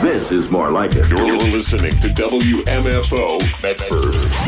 This is more like it. You're listening to WMFO Medford.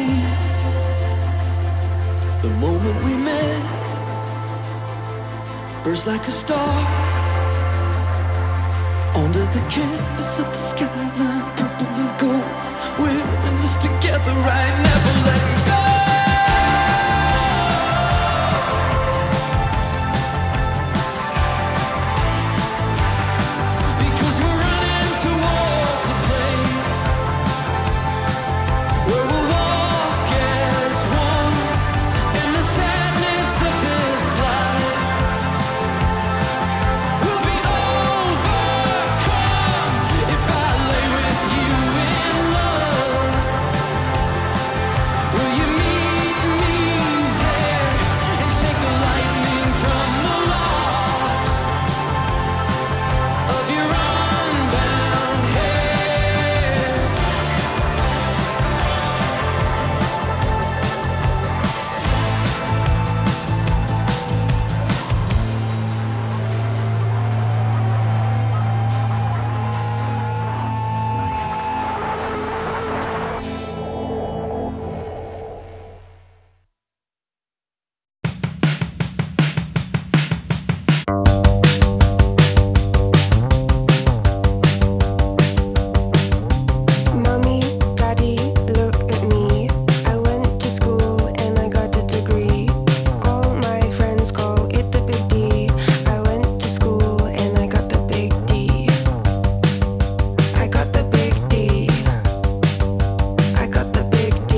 The moment we met, burst like a star under the canvas of the skyline, purple and gold. We're in this together, right? Never letting go. Because we're running towards a place where we'll walk as one in the sadness of this life. We'll be overcome if I lay with you in love. Will you meet me there and shake the lightning from the loss of your unbound hair? Mommy, Daddy, look at me. I went to school and I got a degree. All my friends call it the big D. I went to school and I got the big D. I got the big D. I got the big D.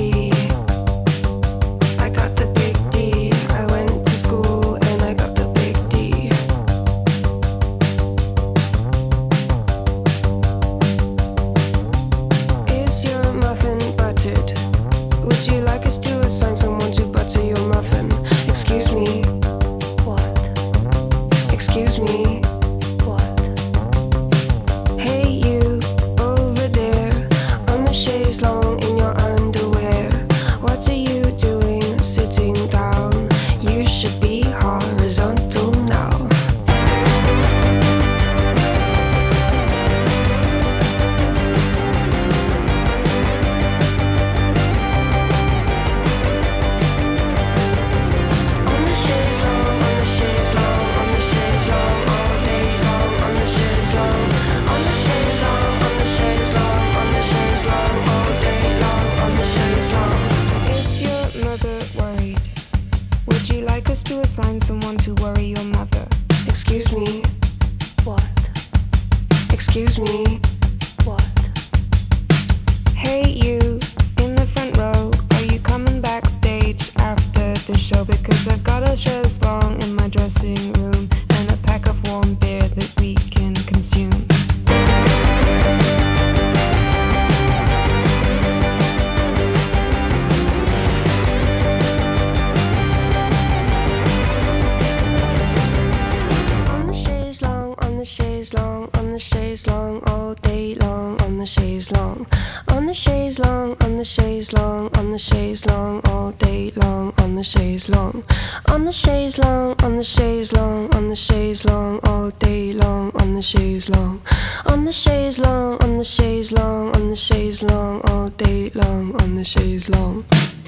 I got the big D. I went to school and I got the big D. Is your muffin buttered? Would you like us to assign someone to butter your muffin? Excuse me. What? Excuse me. What? Hey you, over there, on the chaise longue in your underwear. What are you doing sitting down? You should be horizontal now. On the chaise longue, on the chaise longue, on the chaise longue, all day long. On the chaise longue, on the chaise longue, on the chaise longue, on the chaise longue, all day long. On the chaise longue. Is your mother worried? Would you like us to assign someone to worry your mother? Excuse me. What? Excuse me. What? Hey you, in the front row, are you coming backstage after the show? Because I've got a chaise longue in my dressing room and a pack of warm beer that we can consume. On the chaise longue, on the chaise longue, on the chaise longue, all day long. On the chaise longue, on the chaise longue, on the chaise longue, on the chaise longue, all day long. On the chaise longue, on the chaise longue, on the chaise longue, on the chaise longue, all day long. On the chaise longue, on the chaise longue, on the chaise longue, on the chaise longue, all day long. On the chaise longue.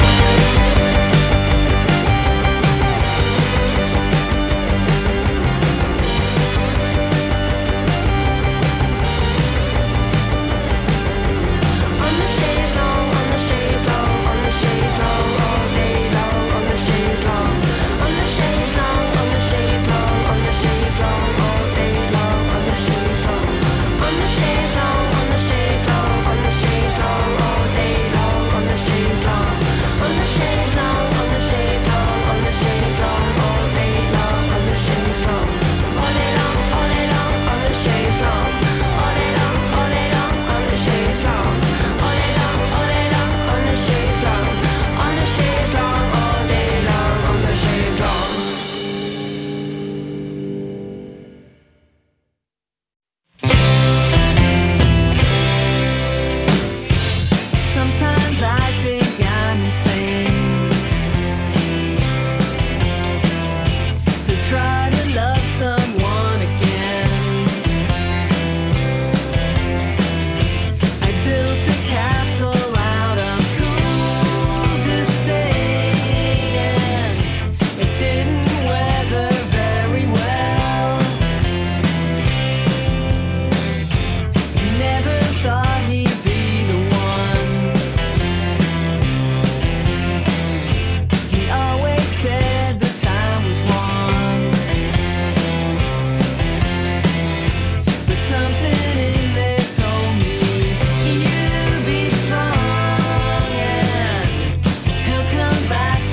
On the chaise longue, on the chaise longue, on the chaise longue, all day long. On the chaise longue, on the chaise longue, on the chaise longue, on the chaise longue, all day long. On the chaise longue, on the chaise longue, on the chaise longue, on the chaise longue, all day long. On the chaise longue, on the chaise longue.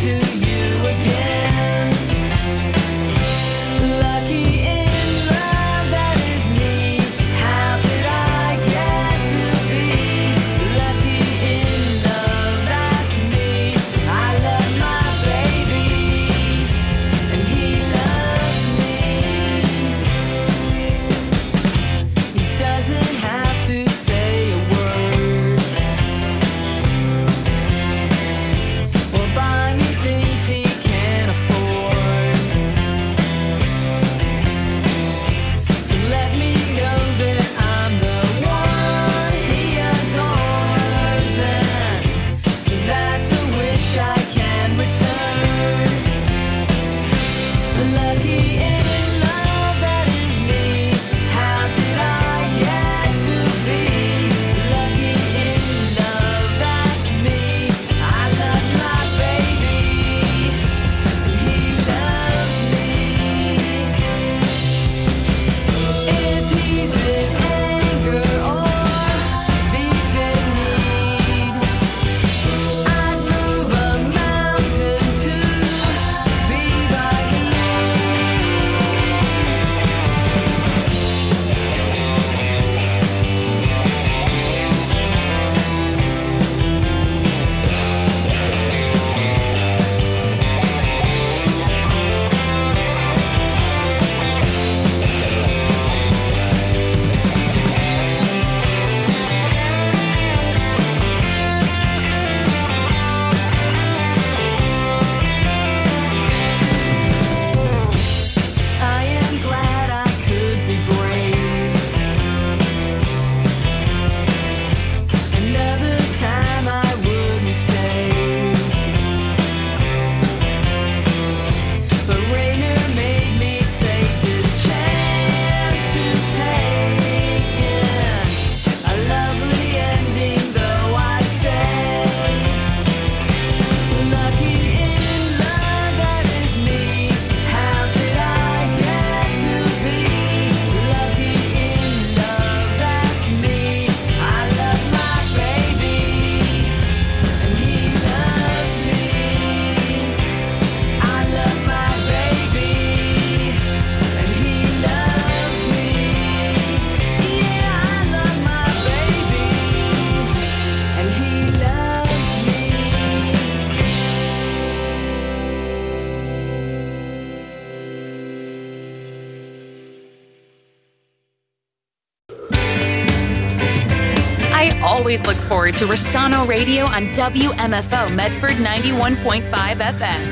always look forward to Rossano Radio on WMFO Medford 91.5 FM.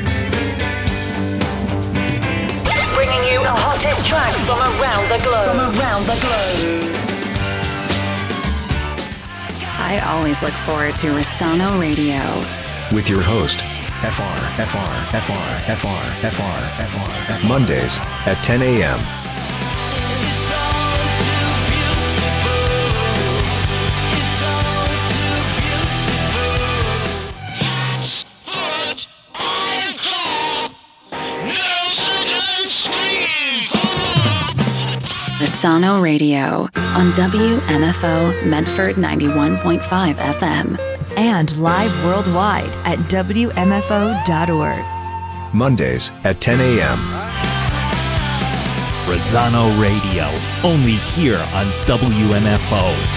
Bringing you the hottest tracks from around the globe. I always look forward to Rossano Radio. With your host, Mondays at 10 a.m. Rossano Radio on WMFO Medford 91.5 FM. And live worldwide at WMFO.org. Mondays at 10 a.m. Rossano Radio, only here on WMFO.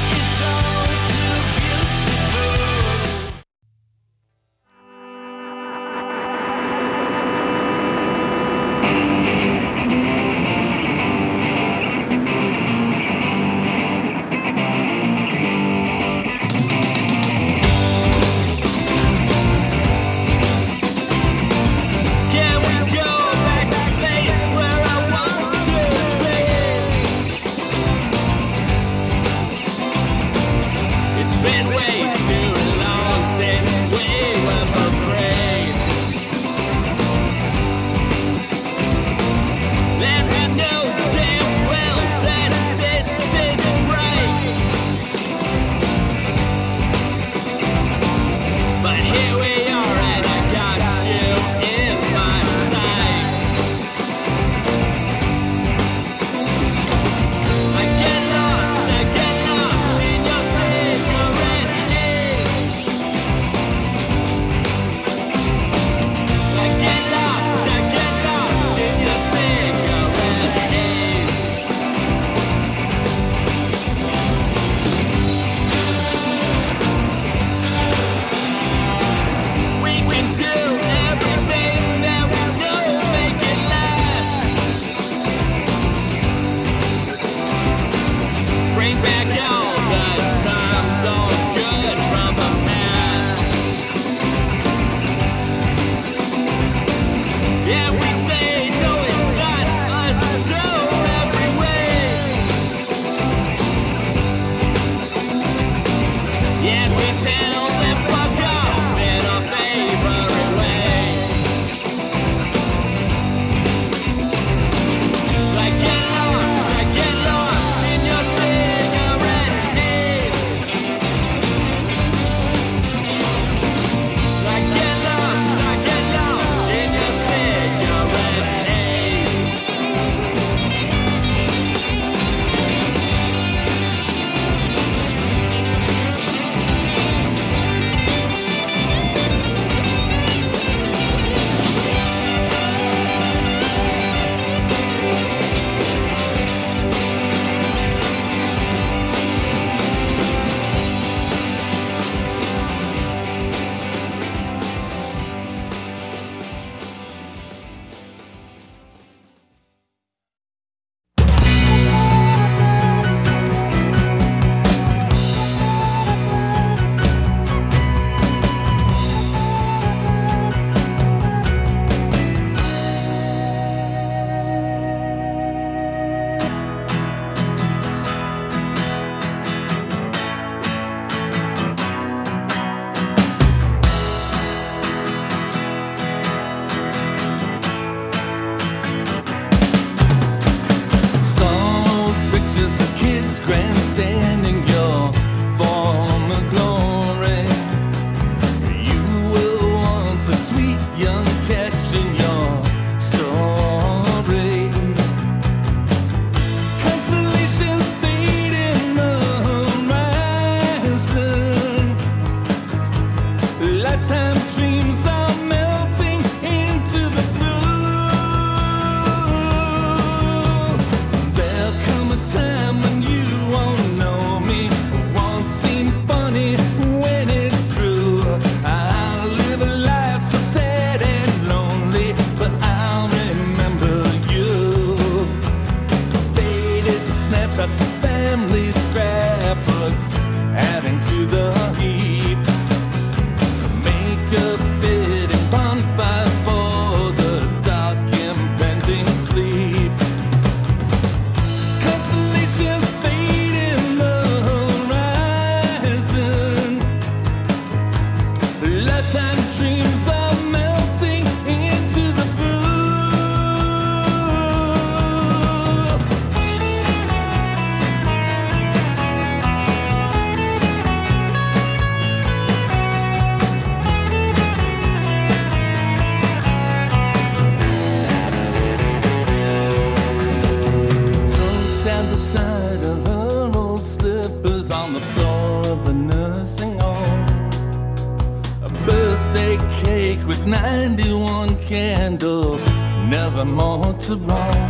91 candles, never more to roam.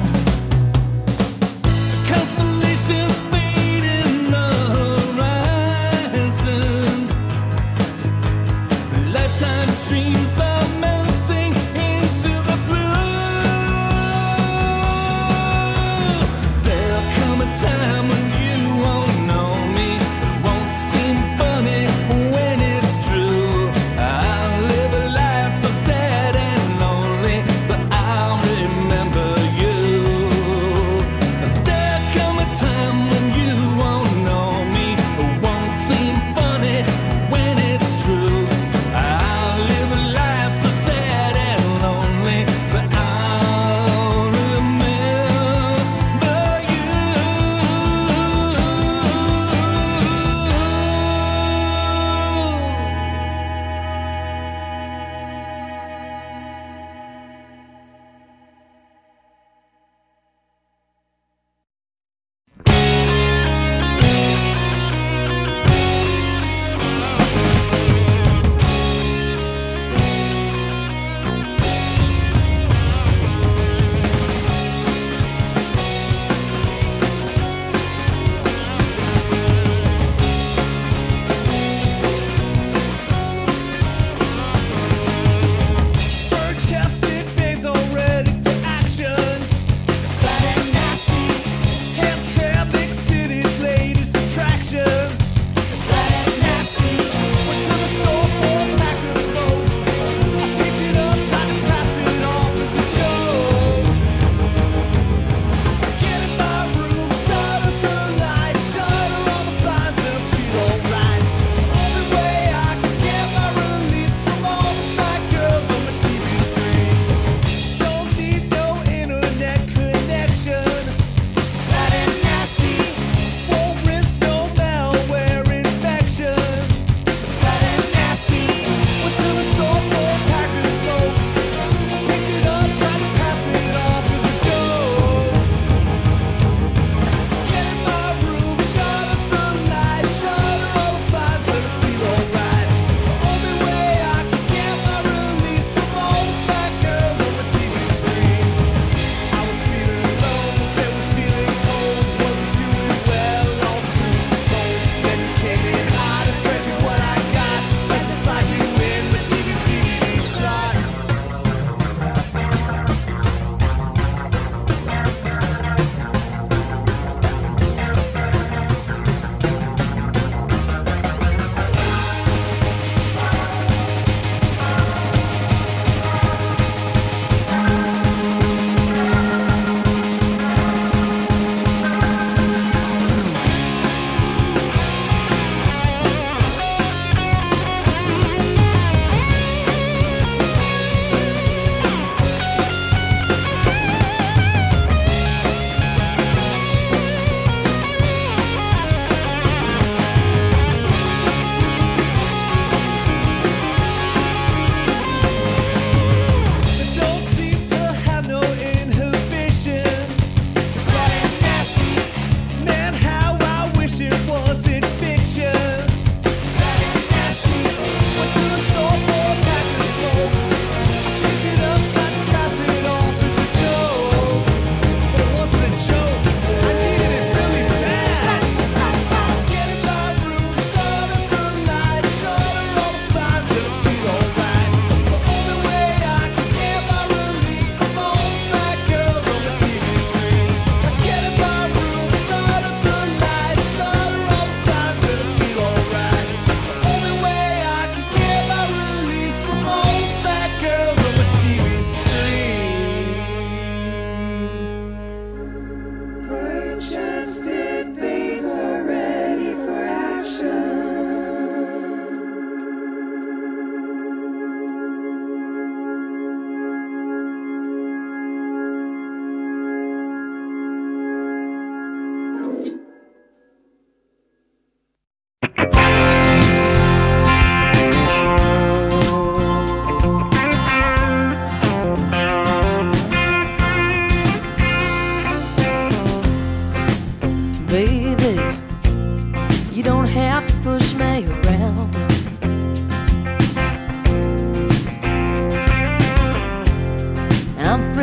Constellations fading the horizon. Lifetime dreams are melting into the blue. There'll come a time when you won't know me. It won't seem funny when it's true. I'll live a life so sad and lonely, but I'll remember you.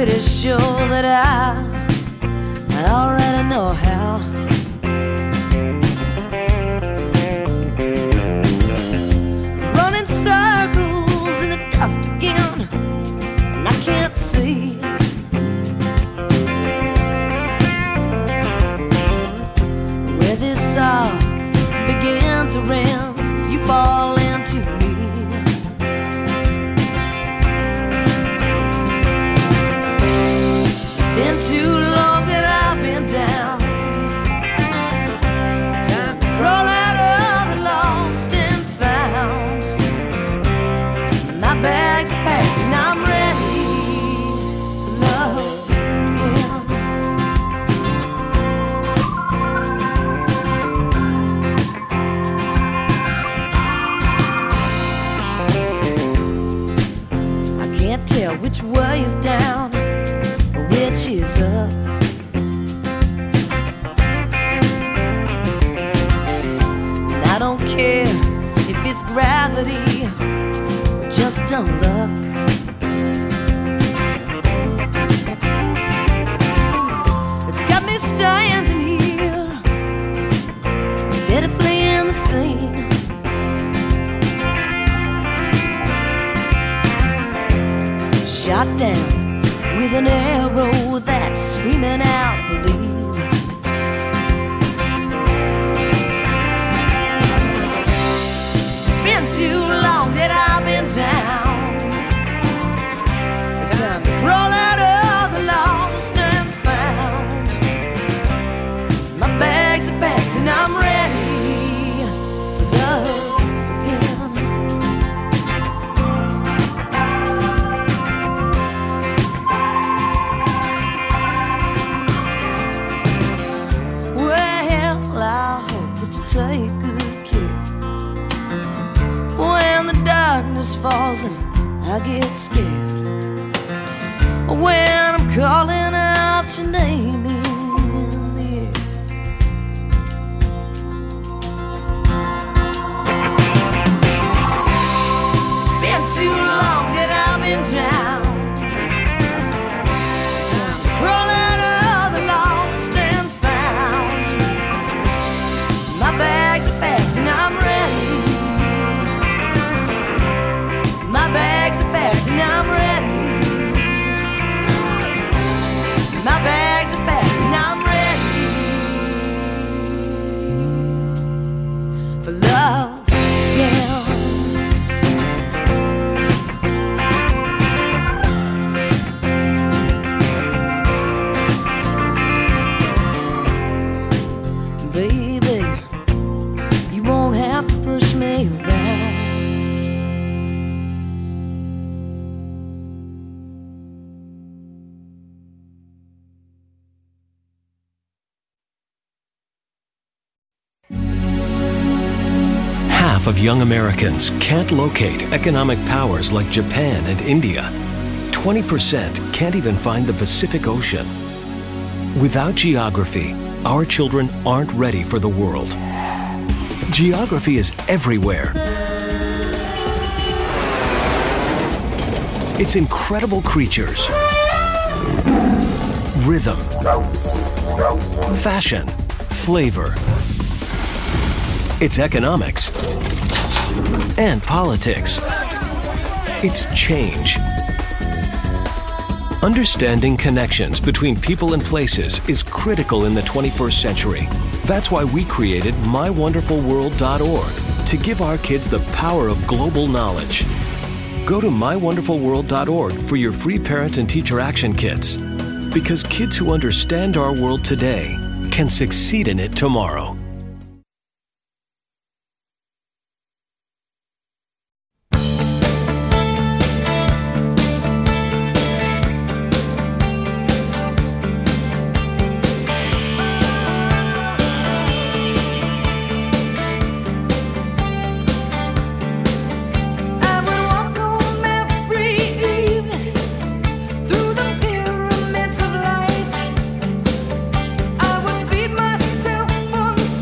pretty sure that I already know how. Running circles in the dust again, and I can't see where this all begins or ends as you fall into me. Been too long that I've been down. Time to crawl out of the lost and found. My bags are packed and I'm ready for love again. I can't tell which way is down, which is up. And I don't care if it's gravity or just dumb luck. It's got me standing here instead of fleeing the scene. Shot down with an arrow that's screaming out, believe. It's been too long that I've been down. It's time to crawl out of the lost and found. My bags are packed and I'm ready for love. Take good care. When the darkness falls and I get scared, when I'm calling out your name in the air. It's been too long that I've been down. Time to crawl out of the lost and found. My bags are packed and I'm ready. My bags are packed and I'm ready. My bags are packed and I'm ready for love, yeah. Push me around. Half of young Americans can't locate economic powers like Japan and India. 20% can't even find the Pacific Ocean. Without geography, our children aren't ready for the world. Geography is everywhere. It's incredible creatures, rhythm, fashion, flavor. It's economics and politics. It's change. Understanding connections between people and places is critical in the 21st century. That's why we created MyWonderfulWorld.org to give our kids the power of global knowledge. Go to MyWonderfulWorld.org for your free parent and teacher action kits. Because kids who understand our world today can succeed in it tomorrow. Through the pyramids of light, I would feed myself on the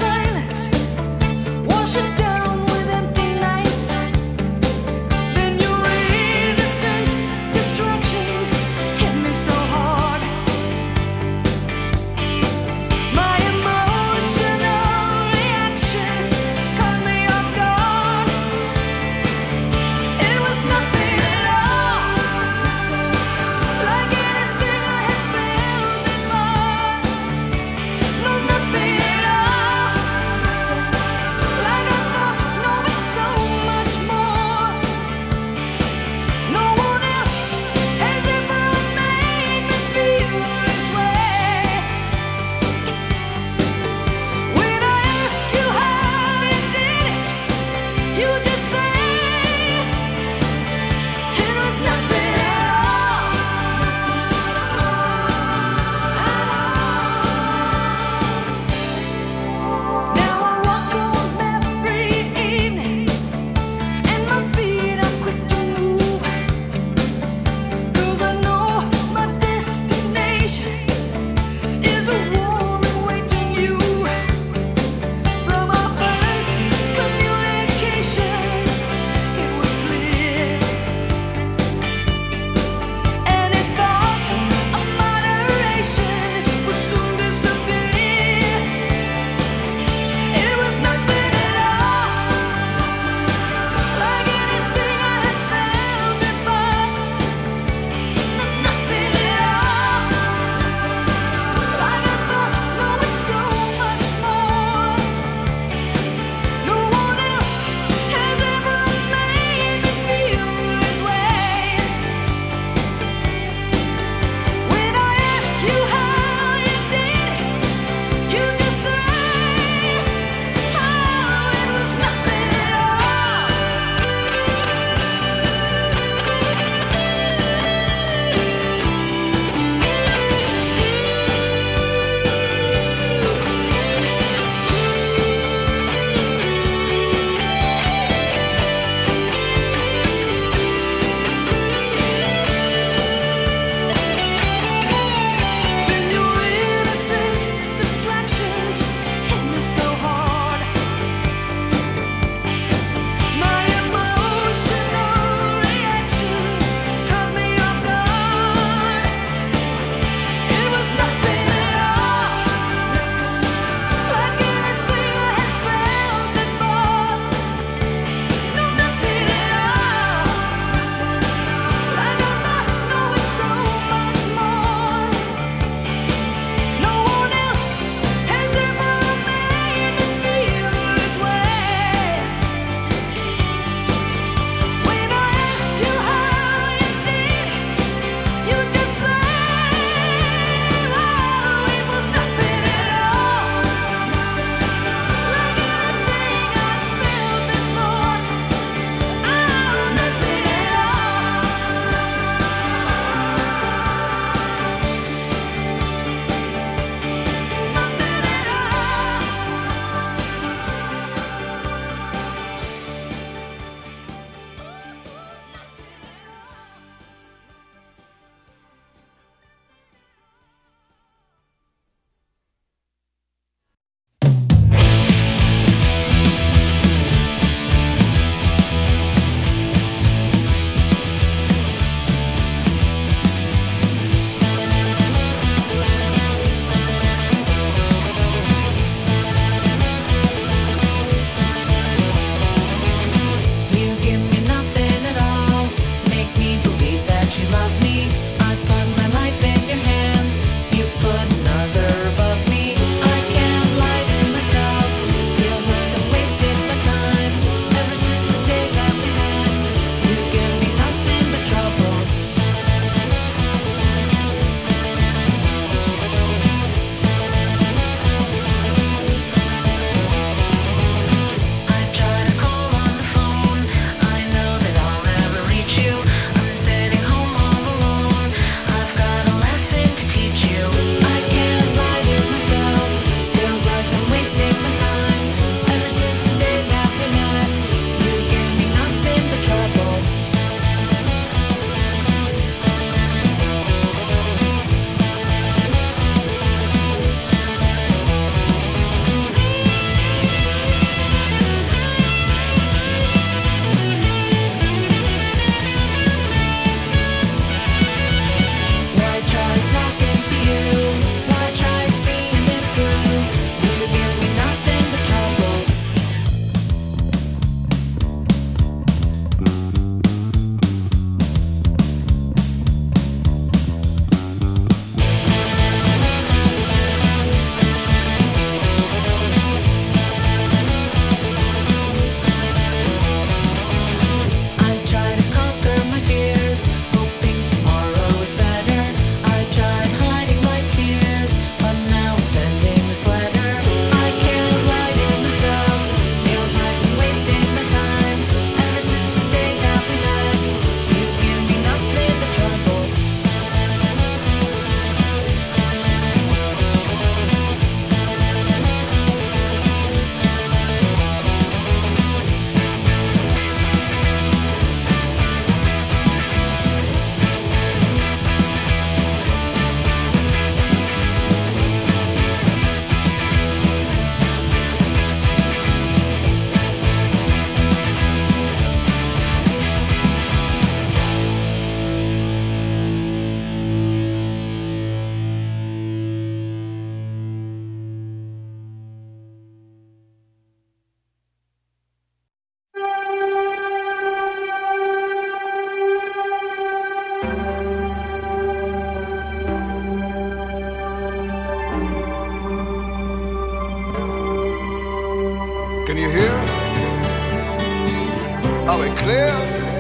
we clear?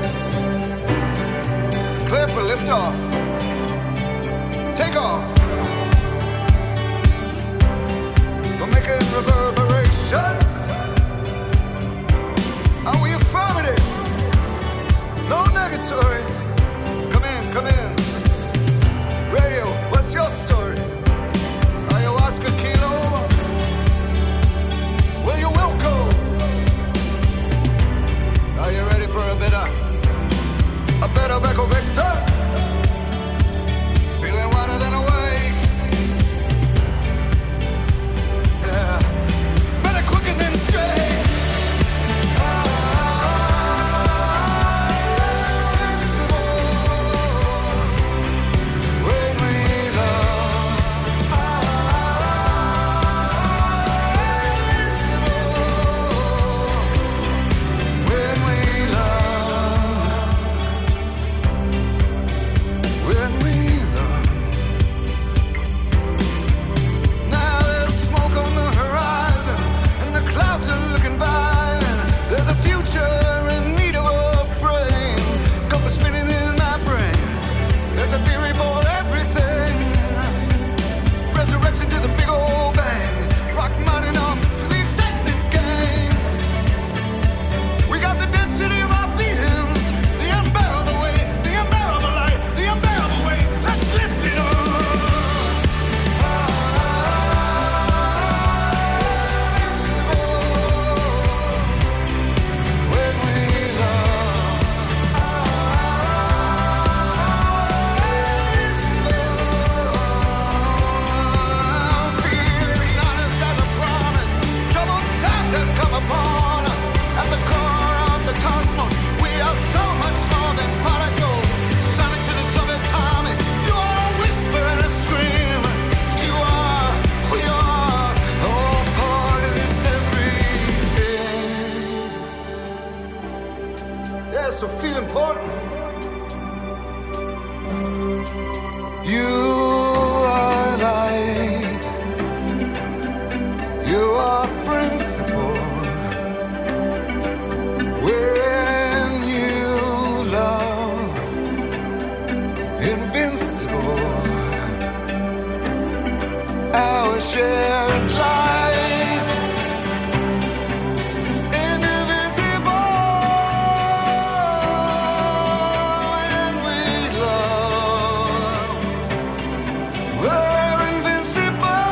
Clear for liftoff. Take off. For making reverberations. Are we affirmative? No negatory. Come in, come in. Radio, what's your story? Ayahuasca kilo? Well, you will go. Are you ready for a bit of Echo Victor? Feeling wider than awake. Yeah. Better quick and then straight. When we love. When we love. When we love. Now there's smoke on the horizon, and the clouds are looking violent. There's a future in need of a frame. Couple spinning in my brain. There's a theory for everything. Resurrection to the big old bang. Rock mining off to the excitement game. We got the density of our beings. The unbearable weight, the unbearable light, the unbearable weight. Let's lift it up. When we love. Feeling honest as a promise. Troubled times have come upon us. At the core of the cosmos, we are so much more than particles. Sonic to the subatomic. You are a whisper and a scream. You are, we are, all part of this everything. Yeah, so feel important. You are light. You are principle. When you love, invincible. Our shared life, indivisible. When we love, we're invincible.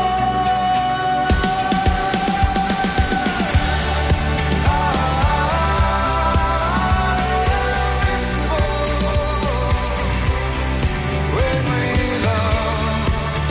When we love.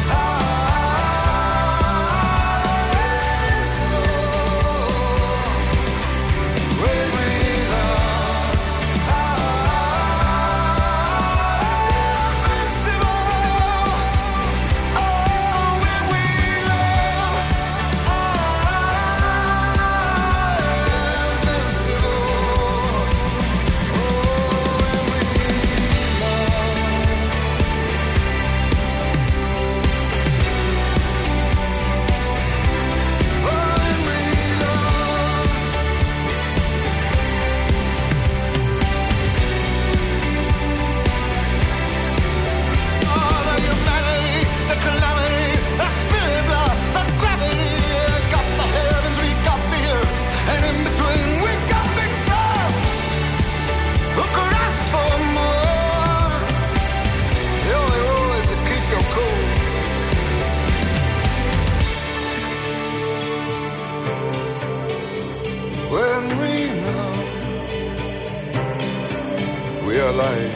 a light.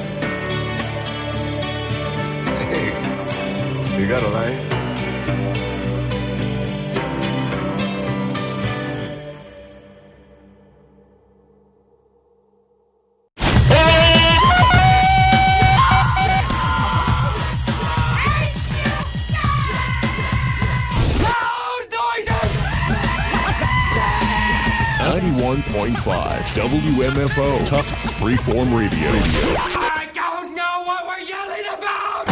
Hey, you got a light? WMFO Tufts Freeform Radio. I don't know what we're yelling about!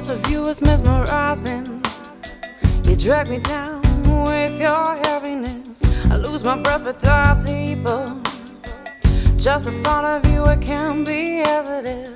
touch of you is mesmerizing. You drag me down with your heaviness. I lose my breath but dive deeper. Just the thought of you, it can be as it is.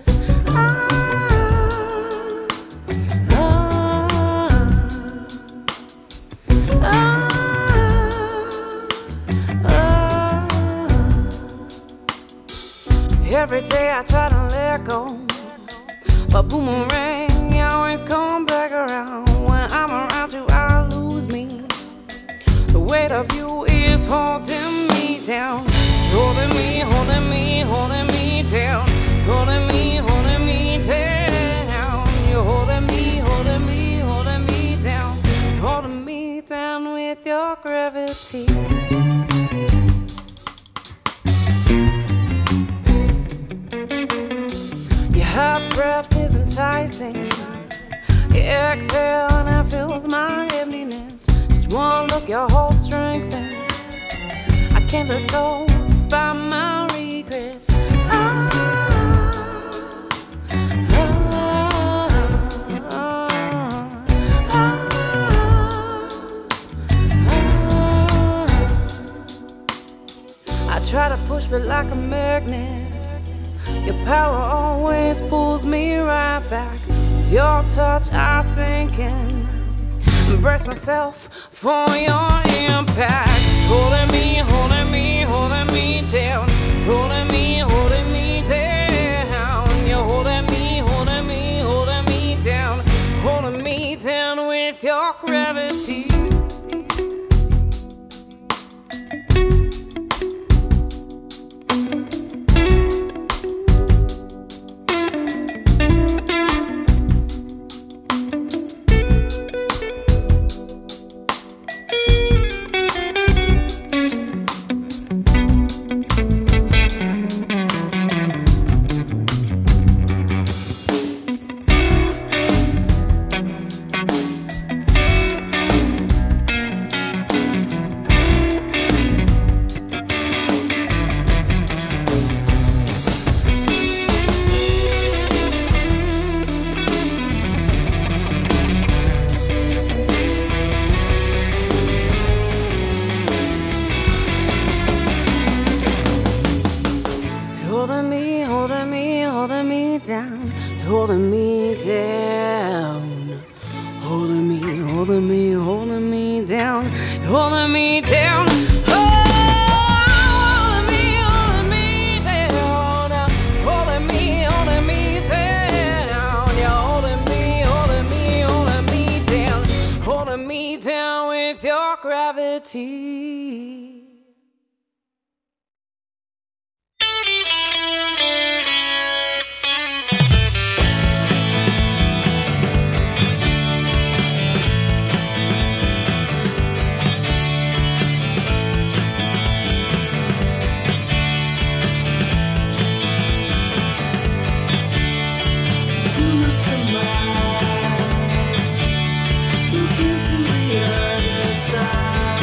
Every day I try to let go, but boomerang, you always come back around. When I'm around you, I lose me. The weight of you is holding me down. Holding me, holding me, holding me down. Holding me, holding me down. You're holding me, holding me, holding me down. Holding me down with your gravity. Your hot breath is enticing. You exhale and it fills my emptiness. Just one look, your whole strength and I can't let go despite my regrets. I try to push but like a magnet, your power always pulls me right back. With your touch I sink in, embrace myself for your impact. Holding me, holding me, holding me down. Holding me, holding me down. You're holding me, holding me, holding me down. Holding me down with your gravity. Holding me down, holding me, holding me, holding me down, holding me down. Holding me down, holding me, holding me down. You're holding me, holding me, holding me down, holding me down with your gravity.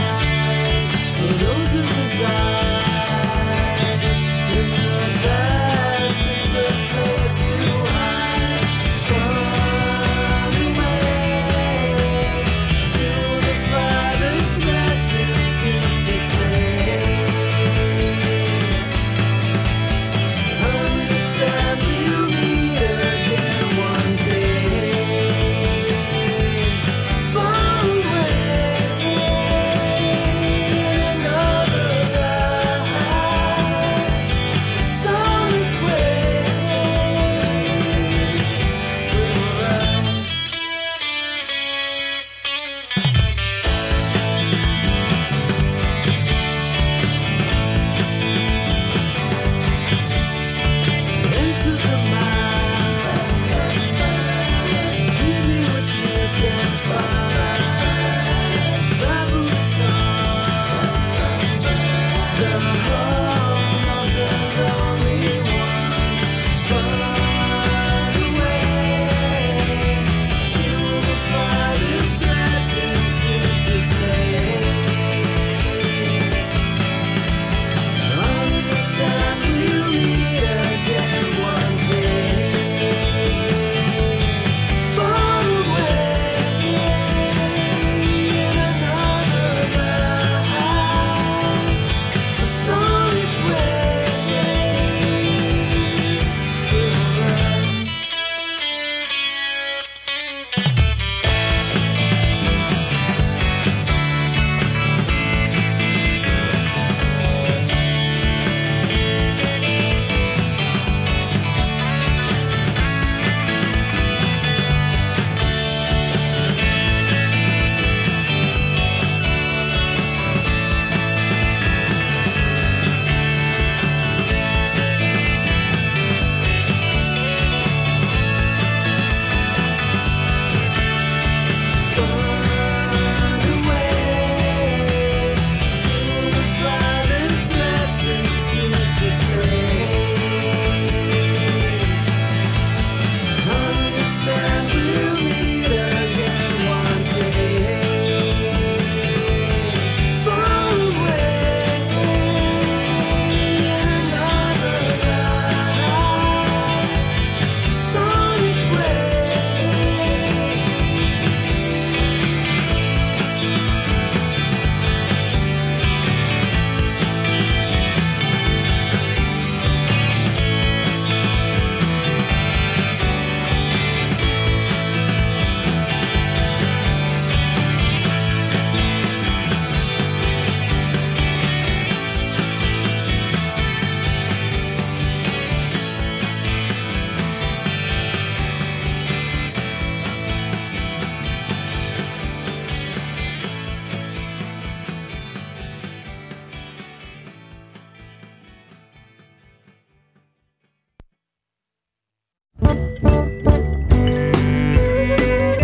For those who reside in the back.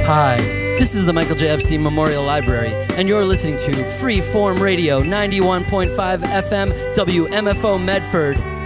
Hi, this is the Michael J. Epstein Memorial Library, and you're listening to Freeform Radio 91.5 FM WMFO Medford.